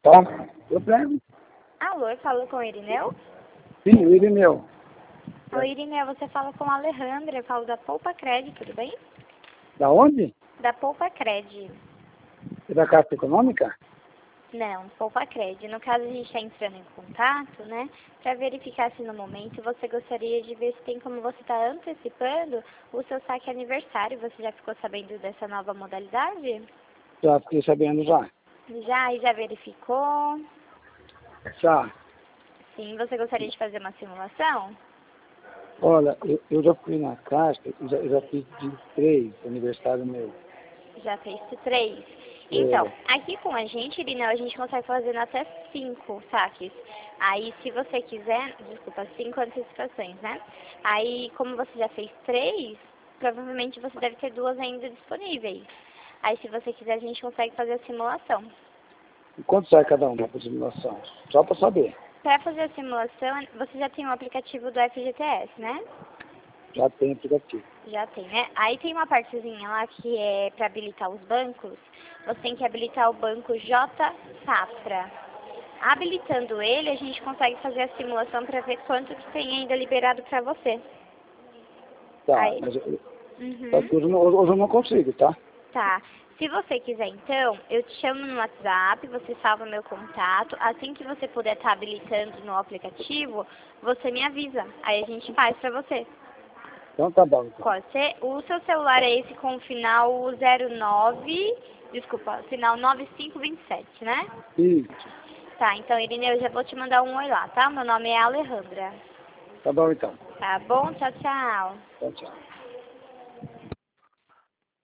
Tá? Eu pego. Alô, eu falo com o Irineu? Sim, o Irineu. Oi, Irineu, você fala com a Alejandra, eu falo da Poupa Cred, tudo bem? Da onde? Da Poupa Cred. É da Caixa Econômica? Não, Poupa Cred. No caso, a gente está entrando em contato, né, para verificar se no momento você gostaria de ver se tem como você está antecipando o seu saque aniversário. Você já ficou sabendo dessa nova modalidade? Já fiquei sabendo já. Já verificou? Já. Sim, você gostaria de fazer uma simulação? Olha, eu já fui na Caixa, eu já fiz de 3 aniversário meu. Já fez 3. Então, aqui com a gente, Irineu, a gente consegue fazer até 5 saques. Aí, se você quiser, desculpa, 5 antecipações, né? Aí, como você já fez 3, provavelmente você deve ter 2 ainda disponíveis. Aí, se você quiser, a gente consegue fazer a simulação. E quanto sai cada uma para simulação? Só para saber. Para fazer a simulação, você já tem o aplicativo do FGTS, né? Já tem aplicativo. Já tem, né? Aí tem uma partezinha lá que é para habilitar os bancos. Você tem que habilitar o banco J Safra. Habilitando ele, a gente consegue fazer a simulação para ver quanto que tem ainda liberado para você. Tá, Aí. mas Uhum. hoje eu não consigo, tá? Tá. Se você quiser, então, eu te chamo no WhatsApp, você salva meu contato. Assim que você puder estar habilitando no aplicativo, você me avisa. Aí a gente faz para você. Então tá bom. Então. Pode ser. O seu celular é esse com o final 09, desculpa, final 9527, né? Isso. Tá, então, Irineu, eu já vou te mandar um oi lá, tá? Meu nome é Alejandra. Tá bom então. Tá bom? Tchau, tchau. Tchau, tchau.